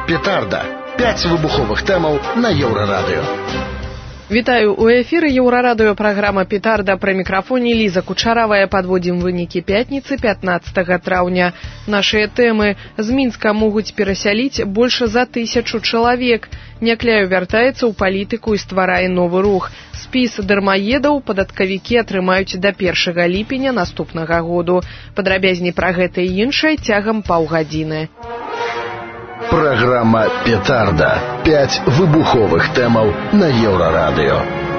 Петарда. 5 выбуховых тэмаў на Еўрарадыё. Вітаю, у эфіры Еўрарадыё праграма «Петарда», пры мікрафоне Ліза Кучаравая. Падводзім вынікі пятніцы 15 траўня. Нашыя тэмы. З Мінска могуць перасяліць больш за 1000 чалавек. Някляеў вяртаецца ў палітыку і стварае новы рух. Спіс дармаедаў падаткавікі атрымаюць да 1 ліпеня наступнага году. Падрабязней пра гэта і іншае цягам паўгадзіны. Программа «Петарда». 5 выбуховых тэмаў на Еўрарадыё.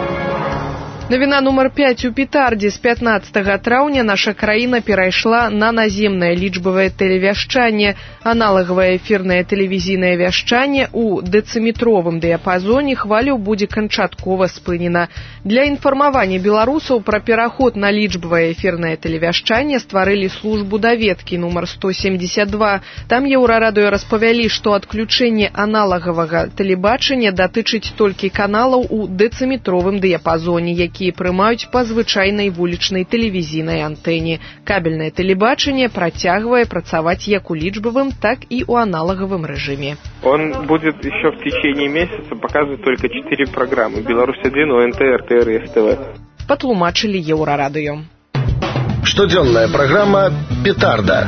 Навіна нумар 5 у Петардзе. З 15 траўня наша краіна перайшла на наземнае лічбавае тэлевяшчанне. Аналагавае эфірнае тэлевізійнае вяшчанне ў дэцыметровым дыяпазоне хваляў будзе канчаткова спынена. Для інфармавання беларусаў пра пераход на лічбавае эфірнае тэлевяшчанне стварылі службу даведкі нумар 172. Там Еўрарадыё распавялі, што адключэнне аналагавага тэлебачання датычыць толькі каналаў у дэцыметровым дыяпазоне, якія прымаюць па звычайнай вулічнай тэлевізійнай антэне. Кабельнае тэлебачанне працягвае працаваць як у лічбавым, так и у аналоговом режиме. Он будет еще в течение месяца показывать только 4 программы: Беларусь-1, ОНТ, РТР и СТВ. Патлумачылі Еўрарадыё. Штодзённая программа «Петарда».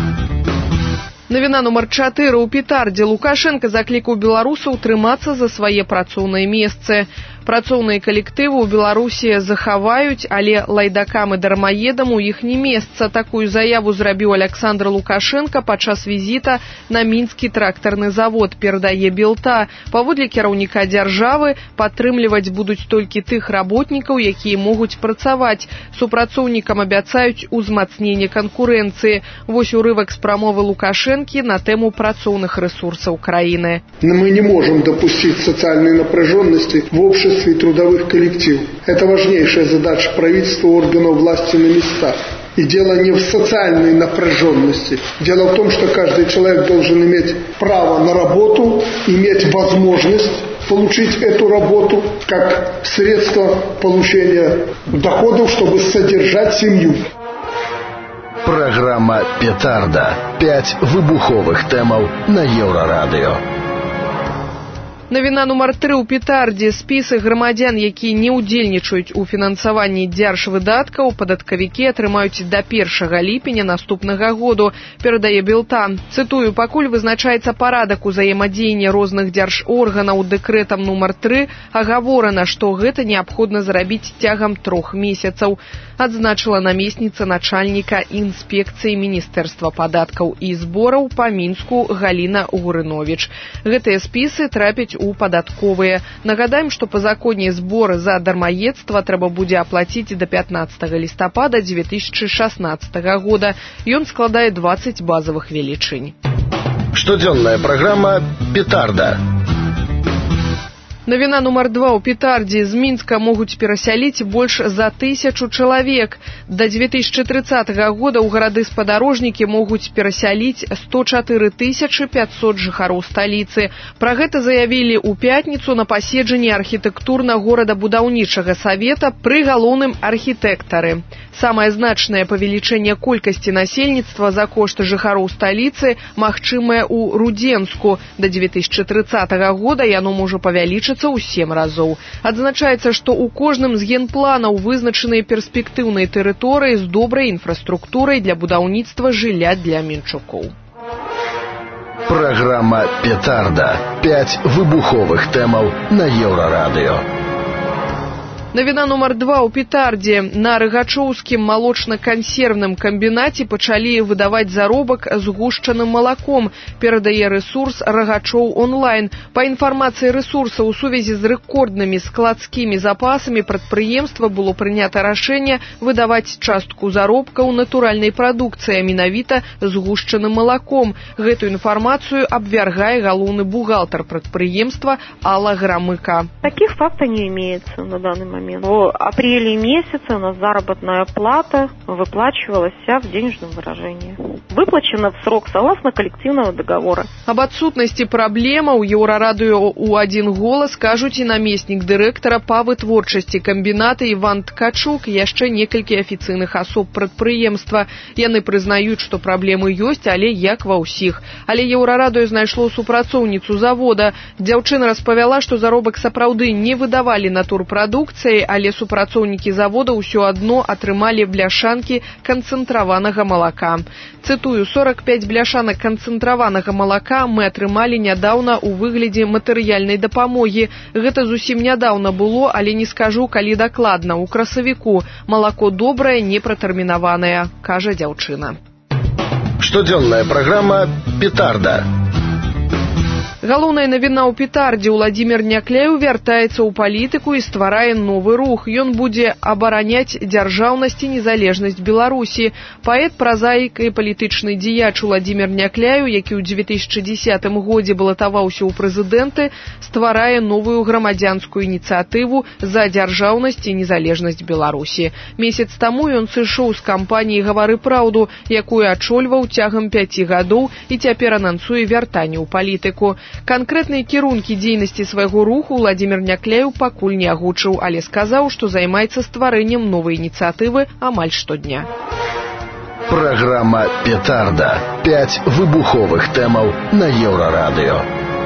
Навіна нумар 4 у Петардзе. Лукашенко заклікаў беларусаў трымацца за свае працоўныя месцы. Працоўныя калектывы ў Беларусі захаваюць, але лайдакам і дармаедам у іх не месца. Такую заяву зрабіў Александр Лукашенко падчас візіта на мінскі трактарны завод, перадае Белта. Паводле кіраўніка дзяржавы, падтрымліваць будуць толькі тых работнікаў, якія могуць працаваць. Супрацоўнікам абяцаюць узмацненне канкурэнцыі. Вось урывак з прамовы Лукашенкі на тэму працоўных ресурсаў краіны. Мы не можем допустить социальной напряженности в обществе и трудовых коллективов. Это важнейшая задача правительства и органов власти на местах. И дело не в социальной напряженности. Дело в том, что каждый человек должен иметь право на работу, иметь возможность получить эту работу как средство получения доходов, чтобы содержать семью. Программа «Петарда». 5 выбуховых тэмаў на Еўрарадыё. Навіна нумар 3 у Петардзе. Спісы грамадзян, якія не ўдзельнічаюць у фінансаванні дзяржвыдаткаў, падаткавікі атрымаюць да 1 ліпеня наступнага году, перадае Белта. Цытую: пакуль вызначаецца парадак узаемадзеяння розных дзяржорганаў дэкрэтам нумар 3, агаворана, што гэта неабходна зрабіць цягам 3 месяцаў, адзначыла намесніца начальніка інспекцыі Міністэрства падаткаў і збораў па Мінску Галіна Гурыновіч. Гэтыя спісы трапяць у падатковыя. Нагадаем, што па законе збор за дармаедства трэба будзе аплаціць да 15 лістапада 2016 года. Ён складае 20 базавых велічынь. Штодзённая праграма «Петарда». Навіна нумар 2 у Петардзе. З Мінска могуць перасяліць больш за 1000 чалавек. Да 2030 года ў гарады-спадарожнікі могуць перасяліць 104 500 жыхароў сталіцы. Пра гэта заявілі ў пятніцу на паседжанні архітэктурна-горадабудаўнічага савета пры галоўным архітэктары. Самае значнае павелічэнне колькасці насельніцтва за кошт жыхароў сталіцы магчымае ў Рудзенску. Да 2030 года яно можа павялічыцца ў 7 разоў. Адзначаецца, што ў кожным з генпланаў вызначаныя перспектыўныя тэрыторыі з добрай інфраструктурай для будаўніцтва жылля для мінчукоў. Программа «Петарда». 5 выбуховых тэмаў на Еўрарадыё. Навіна нумар 2 у Петардзе. На Рыгачоўскім малочна-кансервным камбінаце пачалі выдаваць заробак згушчаным малаком, перадае рэсурс Рыгачоў онлайн. Па інфармацыі рэсурса, у сувязі з рэкорднымі складскімі запасамі прадпрыемства было прынята рашэнне выдаваць частку заробкаў натуральнай прадукцыі, менавіта згушчаным малаком. Гэту інфармацыю абвяргае галоўны бухгалтар прадпрыемства Алла Грамыка. Таких фактов не имеется на данный момент. момент. В апреле месяце у нас заработная плата выплачивалась вся в денежном выражении. Выплачена в срок согласно коллективного договора. Об адсутнасці праблемаў Еўрарадыё ў адзін голас кажуць і намеснік дырэктара па вытворчасці камбіната Іван Ткачук, яшчэ некалькі афіцыйных асоб прадпрыемства. Яны прызнаюць, што праблемы ёсць, але як ва ўсіх. Але Еўрарадыё знайшло супрацоўніцу завода. Дзяўчына распавяла, што заробак сапраўды не выдавалі натурпрадукцыяй, але супрацоўнікі завода ўсё адно атрымалі бляшанкі канцэнтраванага малака. Цытую, 45 бляшанак канцэнтраванага малака мы атрымалі нядаўна ў выглядзе матэрыяльнай дапамогі. Гэта зусім нядаўна было, але не скажу, калі дакладна. У красавіку малако добрае, не пратэрмінаванае, кажа дзяўчына. Штодзённая праграма «Петарда». Галоўная навіна ў Петардзе. Уладзімір Някляеў вяртаецца ў палітыку і стварае новы рух. Ён будзе абараняць дзяржаўнасць і незалежнасць Беларусі. Паэт, празаік і палітычны дзеяч Уладзімір Някляеў, які ў 2010 годзе балатаваўся ў прэзідэнты, стварае новую грамадзянскую ініцыятыву за дзяржаўнасць і незалежнасць Беларусі. Месяц таму ён сышоў з кампаніі «Гавары праўду», якую ачольваў цягам 5 гадоў і цяпер анансуе вяртанне ў палітыку. Канкрэтныя кірункі дзейнасці свайго руху Уладзімір Някляеў пакуль не агучыў, але сказаў, што займаецца стварэннем новай ініцыятывы амаль штодня. Праграма «Петарда». 5 выбуховых тэмаў на Еўрарадыё.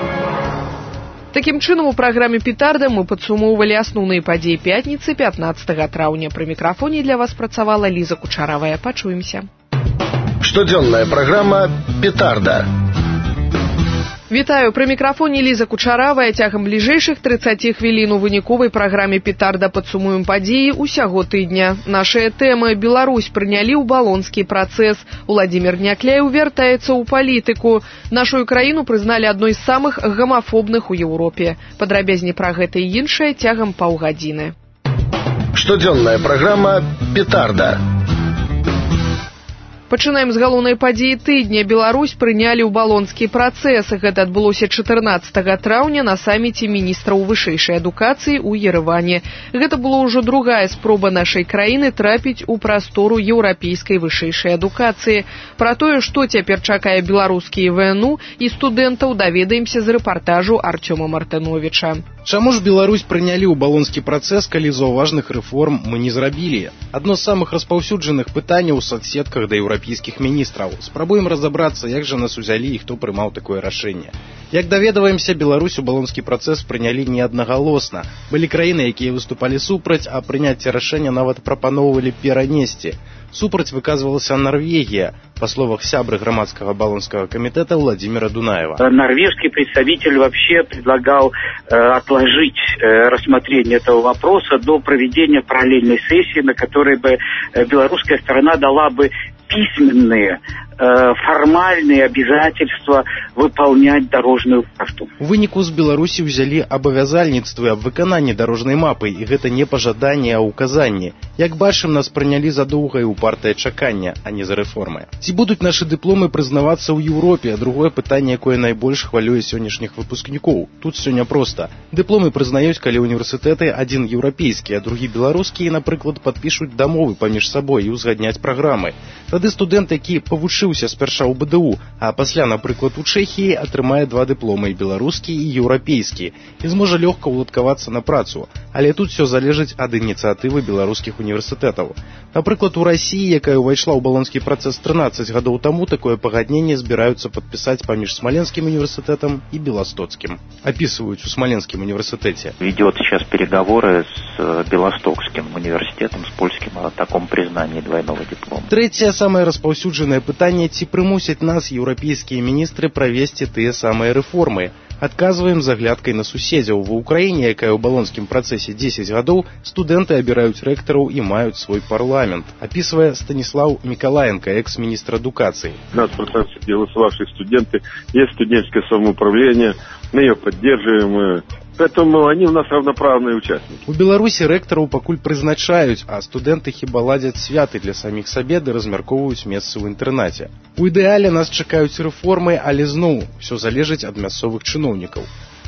Такім чынам, у праграме «Петарда» мы падсумоўвалі асноўныя падзеі пятніцы 15 траўня. Пры мікрафоне для вас працавала Ліза Кучаравая. Пачуемся. Штодзённая праграма «Петарда». Вітаю, пры мікрафоне Ліза Кучаравая. Цягам бліжэйшых 30 хвілін у выніковай праграме «Петарда» падсумуем падзеі ўсяго тыдня. Нашыя тэмы: Беларусь прынялі ў балонскі працэс, Уладзімір Някляеў вяртаецца ў палітыку, нашу краіну прызналі адной з самых гамафобных у Еўропе. Падрабязней пра гэта і іншае цягам паўгадзіны. Штодзённая праграма «Петарда». Пачынаем з галоўнай падзеі тыдня. Беларусь прынялі ў балонскі працэс. Гэта адбылося 14 траўня на саміце міністраў вышэйшай адукацыі ў Ерэване. Гэта была ўжо другая спроба нашай краіны трапіць у прастору еўрапейскай вышэйшай адукацыі. Пра тое, што цяпер чакае беларускія ВНУ і студэнтаў, даведаемся з рэпартажу Артёма Мартыновіча. Чаму ж Беларусь прынялі ў балонскі працэс, калі заўважных рэформ мы не зрабілі? Адно з самых распаўсюджаных пытанняў у соцсетках да еўрапейскіх міністраў. Спрабуем разабрацца, як жа нас узялі і хто прымаў такое рашэнне. Як даведваемся, Беларусь у балонскі працэс прынялі не аднагалосна. Былі краіны, якія выступалі супраць, а прыняцце рашэння нават прапаноўвалі перанесці. Супраць выказывалася Норвегия, по словах сябры громадского баллонского комитета Владимира Дунаева. Норвежский представитель вообще предлагал отложить рассмотрение этого вопроса до проведения параллельной сессии, на которой бы белорусская сторона дала бы письменные фармальные обязательства выполнять дорожную карту. У выніку з Беларусі ўзялі абавязальніцтвы аб выкананні дарожнай мапы, і гэта не пажаданне, а указанне. Як бачым, нас прынялі за доўгае упартае чаканне, а не за рэформы. Ці будуць нашы дыпломы прызнавацца ў Еўропе? Другое пытанне, якое найбольш хвалюе сённяшніх выпускнікоў. Тут всё няпроста. Дыпломы прызнаюць, калі універсітэты адзін еўрапейскі, а другі беларускі, напрыклад, падпішуць дамовы паміж сабой і ўзгадняць праграмы. Тады студэнт, які павучыўся спярша ў БДУ, а пасля, напрыклад, у Чэхіі, атрымае 2 дыпломы, беларускі і еўрапейскі, і зможа лёгка ўладкавацца на працу. Але тут все залежыць ад ініцыятывы беларускіх універсітэтаў. Напрыклад, у Расіі, якая ўвайшла ў балонскі працэс 13 гадоў таму, такое пагадненне збіраюцца падпісаць паміж Смоленскім універсітэтам і Беластоцкім. Описываюць у Смоленскім універсітэце. Ведет сейчас переговоры с Белостокским университетом, с польским, о таком признании двойного диплома. Трэцяе, самае распаўсюджанае пытанне: ці прымусяць нас еўрапейскія міністры правесці тыя самыя рэформы? Адказваем з аглядкай на суседзяў. Ва Ўкраіне, якая ў балонскім працэсе 10 гадоў, студэнты абіраюць рэктараў і маюць свой парламент. Описывае Станислав Миколаенко, экс-министр адукации. У нас в процессе голосовавшие студенты, есть студенческое самоуправление, мы ее поддерживаем. Поэтому они у нас равноправные участники. У Беларусі рэктараў пакуль прызначаюць, а студэнты хіба ладзяць святы для саміх сабе ды размяркоўваюць месцы ў інтэрнаце. У ідэале нас чакаюць рэформы, але зноў усё залежыць ад мясцовых чыноўнікаў.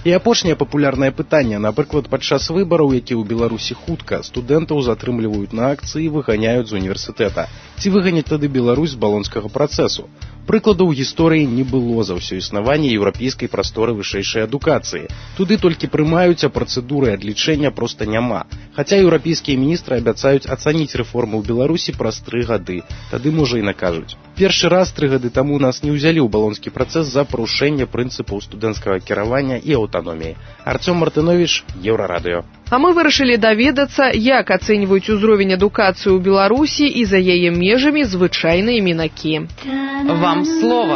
І апошняе папулярнае пытанне, напрыклад, падчас выбараў, які ў Беларусі хутка, студэнтаў затрымліваюць на акцыі і выганяюць з універсітэта. Ці выганяць тады Беларусь з балонскага працэсу? Прыкладаў у гісторыі не было за ўсё існаванне еўрапейскай прасторы вышэйшай адукацыі. Туды толькі прымаюць, а працэдуры адлічэння проста няма. Хаця еўрапейскія міністры абяцаюць ацаніць рэформы ў Беларусі праз 3 гады. Тады, можа, і накажуць. Першы раз 3 гады таму нас не ўзялі ў балонскі працэс за парушэнне прынцыпаў студэнцкага кіравання і аўтаноміі. Артём Мартынович, Еўрарадыё. А мы вырашылі даведацца, як ацэньваюць узровень адукацыі ў Беларусі і за яе межамі звычайныя мінакі. Вам слово.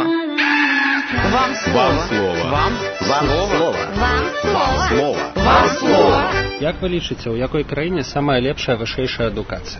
Вам слово. Вам слово. Вам слово. Вам слово. Як вы лічыце, у якой краіне самая лепшая вышэйшая адукацыя?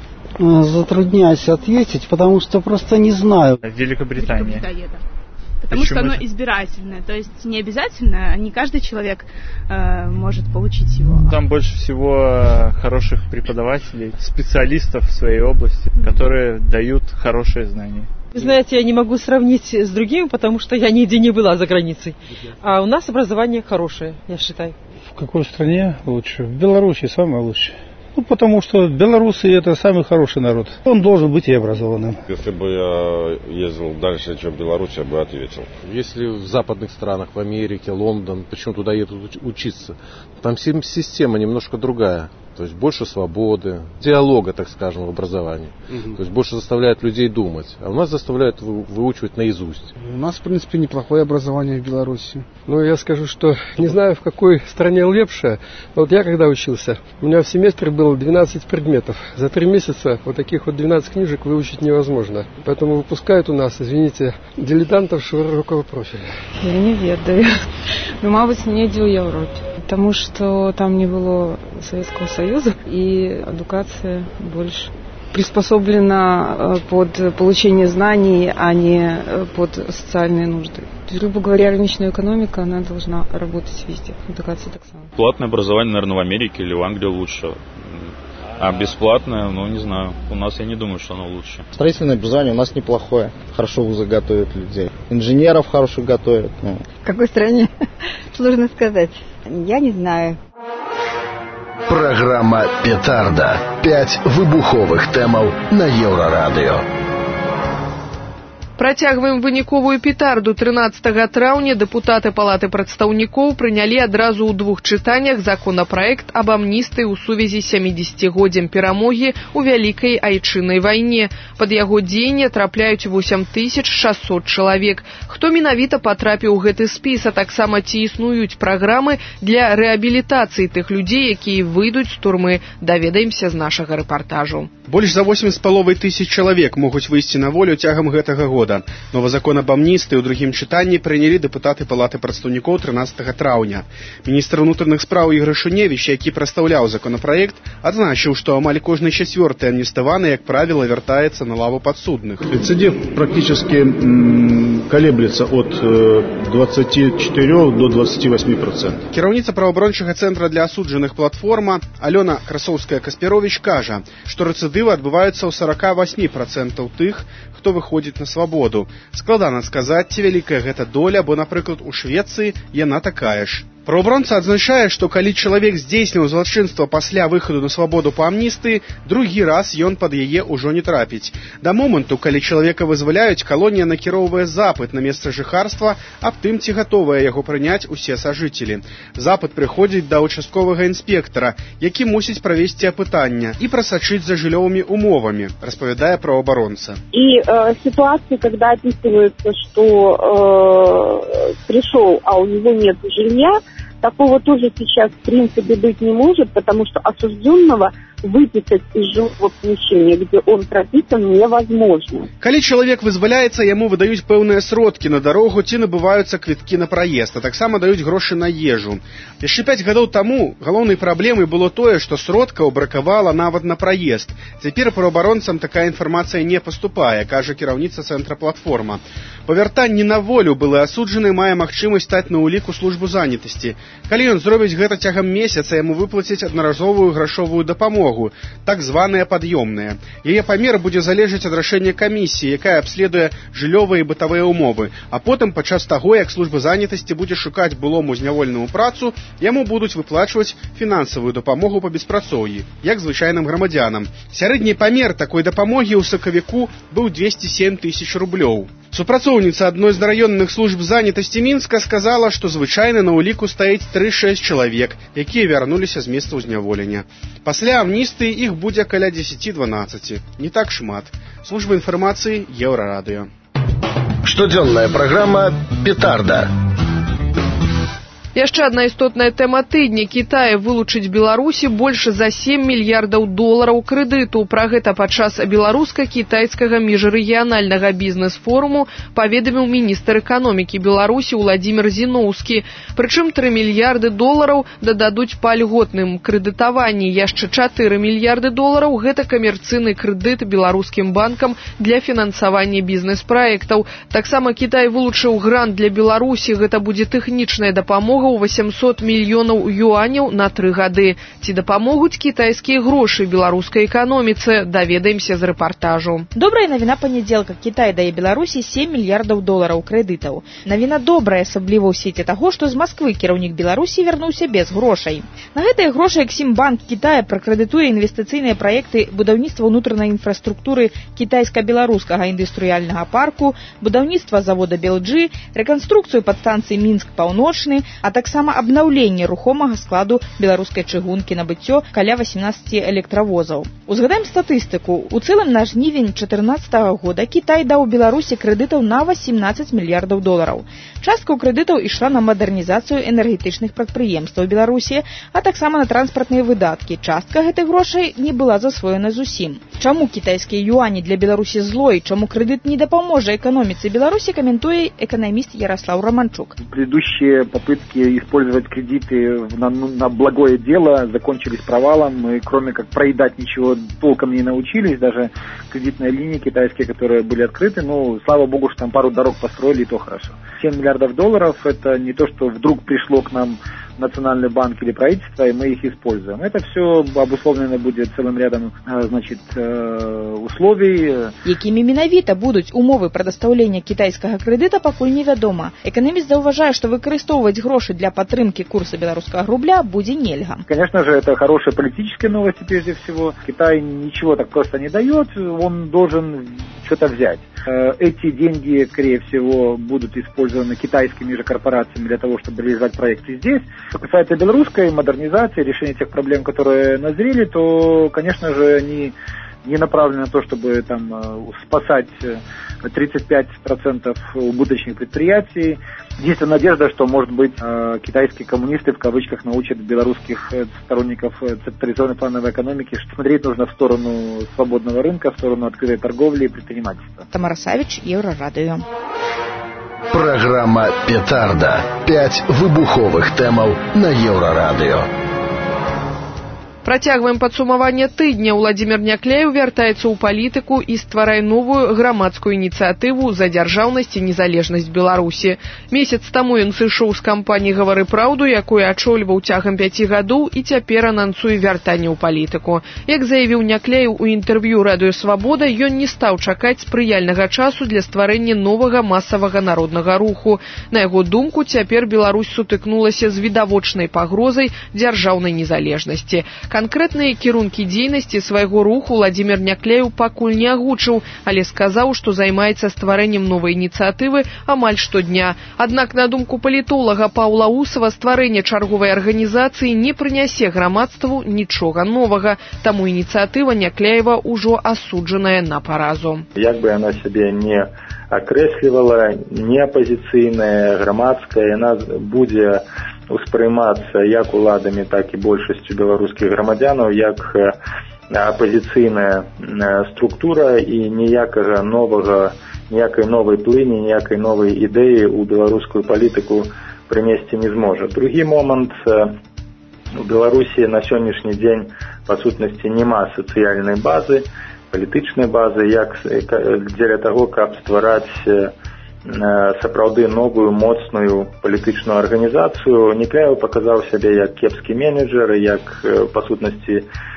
Затрудняюсь ответить, потому что просто не знаю. Великобритания. Потому что оно избирательное, то есть не обязательно, не каждый человек может получить его. Там больше всего хороших преподавателей, специалистов в своей области, которые дают хорошие знания. Знаете, я не могу сравнить с другими, потому что я нигде не была за границей. А у нас образование хорошее, я считаю. В какой стране лучше? В Беларуси самое лучшее. Потому что белорусы – это самый хороший народ. Он должен быть и образованным. Если бы я ездил дальше, чем Беларусь, я бы ответил. Если в западных странах, в Америке, Лондон, почему туда едут учиться? Там система немножко другая. То есть больше свободы, диалога, так скажем, в образовании. То есть больше заставляют людей думать. А у нас заставляют выучивать наизусть. У нас, в принципе, неплохое образование в Беларуси. Но я скажу, что не знаю, в какой стране лепшее. Вот я когда учился, у меня в семестре было 12 предметов. За 3 месяца вот таких вот 12 книжек выучить невозможно. Поэтому выпускают у нас, извините, дилетантов широкого профиля. Я не ведаю. Ну, мабуть, недзе ў Европе. Потому что там не было Советского Союза, и эдукация больше приспособлена под получение знаний, а не под социальные нужды. То есть, грубо говоря, рыночная экономика, она должна работать везде. Эдукация так само. Платное образование, наверное, в Америке или в Англии лучше. А бесплатное, ну, не знаю. У нас я не думаю, что оно лучше. Строительное образование у нас неплохое. Хорошо вузы готовят людей. Инженеров хороших готовят. В какой стране? Сложно сказать. Я не знаю. Программа «Петарда». 5 выбуховых тэмаў на Еўрарадыё. Працягваем выніковую петарду. 13 траўня дэпутаты Палаты прадстаўнікоў прынялі адразу ў 2 чытаннях законапраект аб амністыі ў сувязі з 70-годдзям перамогі ў Вялікай Айчыннай вайне. Пад яго дзеянне трапляюць 8600 чалавек. Хто менавіта патрапіў у гэты спіс, а таксама ці існуюць праграмы для рэабілітацыі тых людзей, якія выйдуць з турмы, даведаемся з нашага рэпартажу. Больш за 8,5 тысяч чалавек могуць выйсці на волю цягам гэтага года. Новы закон аб амністыі ў другім чытанні прынялі дэпутаты Палаты прадстаўнікоў 13 траўня. Міністр унутраных спраў Ігор Шуневіч, які прадстаўляў законапраект, адзначыў, што амаль кожны 4-й амніставаны, як правіла, вяртаецца на лаву падсудных. Рецидив практически колеблется от 24 до 28%. Кіраўніца праваабарончага цэнтра для асуджаных платформа Алёна Красоўская-Каспярович кажа, што рэцыдывы адбываюцца ў 48% тых, хто выходзіць на свабоду. Складана сказаць, ці вялікая гэта доля, бо, напрыклад, у Швецыі яна такая ж. Праваабаронца адзначае, што калі чалавек здзейсніў злачынства пасля выхаду на свабоду па амністыі, другі раз ён пад яе ўжо не трапіць. Да моманту, калі чалавека вызваляюць, калонія накіроўвае запыт на месца жыхарства аб тым, ці гатовыя яго прыняць усе сажыцелі. Запыт прыходзіць да участковага інспектара, які мусіць правесці апытання і прасачыць за жыллёвымі умовамі, распавядае праваабаронца. И ситуации, когда описывается, что пришел, а у него нет жилья, такого тоже сейчас в принципе быть не может, потому что осужденного выписать из жилого помещения, где он прописан, невозможно. Калі чалавек вызваляецца, яму выдаюць пэўныя сродкі на дарогу ці набываюцца квіткі на праезд, а таксама даюць грошы на ежу. Яшчэ 5 гадоў таму галоўнай праблемай было тое, што сродкаў бракавала нават на праезд. Цяпер праваабаронцам такая інфармацыя не паступае, кажа кіраўніца цэнтра платформа. Па вяртанні на волю былы асуджаны мае магчымасць стаць на ўліку службу занятасці. Калі ён зробіць гэта цягам месяца, яму выплацяць аднаразовую грашовую дапамогу. дапамогу, так званая пад'ёмная. Яе памер будзе залежаць ад рашэння камісіі, якая абследуе жыллёвыя і бытавыя ўмовы, а потым падчас таго, як служба занятасці будзе шукаць былому зняволенаму працу, яму будуць выплачваць фінансавую дапамогу па беспрацоўі, як звычайным грамадзянам. Сярэдні памер такой дапамогі ў сакавіку быў 207 тысяч рублёў. Супрацоўніца адной з раённых служб занятасці Мінска сказала, што звычайна на ўліку стаіць 3-6 чалавек, якія вярнуліся з месцаў зняволення. Пасля амністыі іх будзе каля 10-12. Не так шмат. Служба інфармацыі Еўрарадыё. Штодзённая праграма «Петарда». Яшчэ адна істотная тэма тыдня. Кітай вылучыць Беларусі больш за 7 мільярдаў долараў крэдыту. Пра гэта падчас беларуска-кітайскага міжрэгіянальнага бізнес-форуму паведаміў міністр эканомікі Беларусі Уладзімір Зіноўскі. Прычым 3 мільярды долараў дададуць па льготным крэдытаванні. Яшчэ 4 мільярды долараў гэта камерцыйны крэдыт беларускім банкам для фінансавання бізнес-праектаў. Таксама Кітай вылучыў грант для Беларусі. Гэта будзе тэхнічная дапамога ў 800 мільёнаў юаняў на 3 гады. Ці дапамогуць кітайскія грошы беларускай эканоміцы, даведаемся з рэпартажу. Добрая навіна панядзелка. Кітай дае Беларусі 7 мільярдаў долараў крэдытаў. Навіна добрая, асабліва ў свеце таго, што з Масквы кіраўнік Беларусі вярнуўся без грошай. На гэтыя грошы Эксімбанк Кітая пракрэдытуе інвестыцыйныя праекты будаўніцтва ўнутранай інфраструктуры кітайска-беларускага індустрыяльнага парку, будаўніцтва завода Белджы, рэканструкцыю падстанцыі Мінск-Паўночны, а таксама абнаўленне рухомага складу беларускай чыгункі, набыццё каля 18 электравозаў. Узгадаем статыстыку. У цэлым на жнівень 2014 года Кітай даў Беларусі крэдытаў на 18 мільярдаў долараў. Частка ў крэдытаў ішла на мадэрнізацыю энергетычных прадпрыемстваў Беларусі, а таксама на транспартныя выдаткі. Частка гэтых грошай не была засвоена зусім. Чаму кітайскія юані для Беларусі злой, чаму крэдыт не дапаможа эканоміцы Беларусі, каментуе эканаміст Ярослав Романчук. Предыдущие попытки использовать кредиты на благое дело закончились провалом. Мы, кроме как проедать, ничего толком не научились. Даже кредитные линии китайские, которые были открыты, слава богу, что там пару дорог построили, и то хорошо. 7 миллиардов долларов – это не то, что вдруг пришло к нам Национальный банк или правительство, и мы их используем. Это все обусловлено будет целым рядом, условий. Якімі менавіта будуць умовы прадастаўлення кітайскага крэдыта, пакуль невядома. Эканаміст заўважае, што выкарыстоўваць грошы для падтрымкі курса беларускага рубля будзе нельга. Конечно же, это хорошие политические новости прежде всего. Китай ничего так просто не дает, он должен что-то взять. Эти деньги, скорее всего, будут использованы китайскими же корпорациями для того, чтобы реализовать проекты здесь. Что касается белорусской модернизации, решения тех проблем, которые назрели, то, конечно же, они не направлены на то, чтобы спасать 35% убыточных предприятий. Есть надежда, что, может быть, китайские коммунисты, в кавычках, научат белорусских сторонников централизованной плановой экономики, что смотреть нужно в сторону свободного рынка, в сторону открытой торговли и предпринимательства. Тамара Савич, Еўрарадыё. Программа «Петарда». 5 выбуховых тэмаў на Еўрарадыё. Працягваем падсумаванне тыдня. Уладзімір Някляеў вяртаецца ў палітыку і стварае новую грамадскую ініцыятыву за дзяржаўнасць і незалежнасць Беларусі. Месяц таму ён сышоў з кампаніі «Гавары праўду», якую ачольваў цягам 5 гадоў і цяпер анансуе вяртанне ў палітыку. Як заявіў Някляеў у інтэрв'ю «Радыё Свабода», ён не стаў чакаць спрыяльнага часу для стварэння новага масавага народнага руху. На яго думку, цяпер Беларусь сутыкнулася з відавочнай пагрозай дзяржаўнай незалежнасці. Канкрэтныя кірункі дзейнасці свайго руху Уладзімір Някляеў пакуль не агучыў, але сказаў, што займаецца стварэннем новай ініцыятывы амаль штодня. Аднак, на думку палітолага Паўла Усава, стварэнне чарговай арганізацыі не прынясе грамадству нічога новага, таму ініцыятыва Някляева ўжо асуджаная на паразу. Як бы яна сябе не акрэслівала, не апазіцыйная, грамадская, яна будзе успрымацца як уладамі, так і большасцю беларускіх грамадзянаў як апазіцыйная структура, і ніякай новай плыні, ніякай новай ідэі ў беларускую палітыку прынесці не зможа. Другі момант, у Беларусі на сённяшні дзень па сутнасці няма сацыяльнай базы, палітычнай базы, як дзеля таго, каб ствараць сапраўды новую моцную палітычную арганізацыю. Някляеў паказаў сябе як кепскі менеджер, як па сутнасці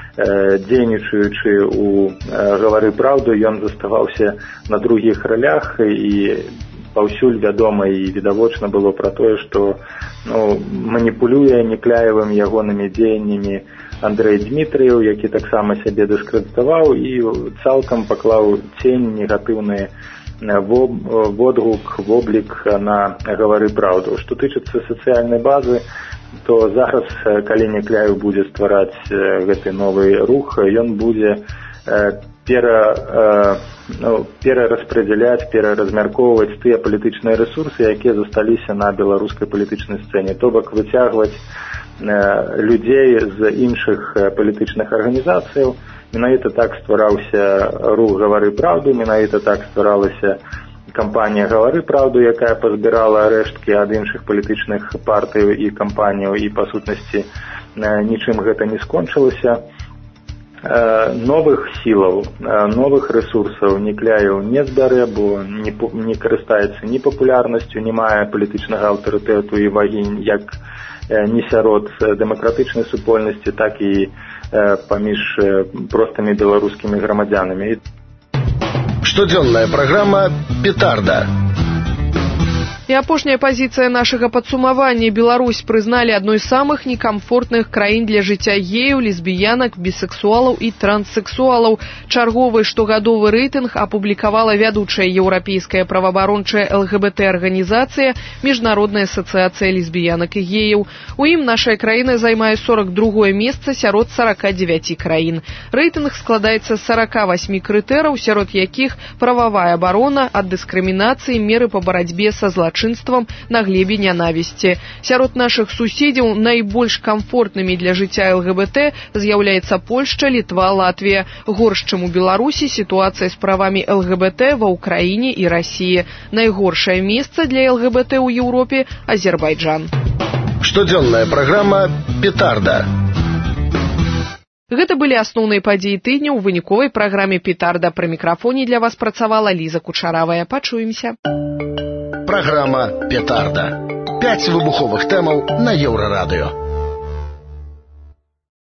дзейнічаючы у «Гавары праўду», ён заставаўся на другіх ролях, і паўсюль вядома і відавочна было пра тое, што маніпулюе Некляевым ягонымі дзеяннямі Андрэй Дмітрыеў, які таксама сябе дыскрэдытаваў і цалкам паклаў цень негатыўны водгук, воблік на «Гавары праўду». Што тычыцца сацыяльнай базы, то зараз, калі Некляев будзе ствараць гэты новы рух, ён будзе перараспрэдзяляць, пераразмяркоўваць тыя палітычныя рэсурсы, якія засталіся на беларускай палітычнай сцэне, то бок выцягваць людзей з іншых палітычных арганізацыяў. Менавіта так ствараўся рух «Гавары праўду», менавіта так стваралася кампанія «Гавары праўду», якая пазбірала рэшткі ад іншых палітычных партый і кампаніяў, і па сутнасці нічым гэта не скончылася. Новых сілаў, новых рэсурсаў Некляев не збярэ, бо не карыстаецца ні папулярнасцю, не мае палітычнага аўтарытэту і вагі як не сярод дэмакратычнай супольнасці, так і паміж простымі беларускімі грамадзянамі. Штодзённая праграма «Петарда». И апошняя позиция нашего подсумования. Беларусь признали одной из самых некомфортных краін для жыцця геяў, лесбіянак, бісексуалаў и транссексуалаў. Чарговы штогадовы рэйтынг апублікавала вядучая еўрапейская праваабарончая ЛГБТ-арганізацыя Международная ассоциация лесбиянок и геяў. У ім нашая краіна займае 42-е месца сярод 49 краін. Рэйтынг складаецца з 48 крытэраў, сярод якіх прававая абарона ад дыскрымінацыі, меры по барацьбе са злачынствам на глебе нянавісці. Сярод нашых суседзяў найбольш камфортнымі для жыцця ЛГБТ з'яўляецца Польшча, Літва, Латвія. Горш, чым у Беларусі, сітуацыя з правамі ЛГБТ ва Ўкраіне і Расіі. Найгоршае месца для ЛГБТ ў Еўропе – Азербайджан. Штодзённая праграма «Петарда». Гэта былі асноўныя падзеі тыдня ў выніковай праграме «Петарда». Пры мікрафоне для вас працавала Ліза Кучаравая. Пачуемся. Праграма «Петарда». 5 выбуховых тэмаў на Еўрарадыё.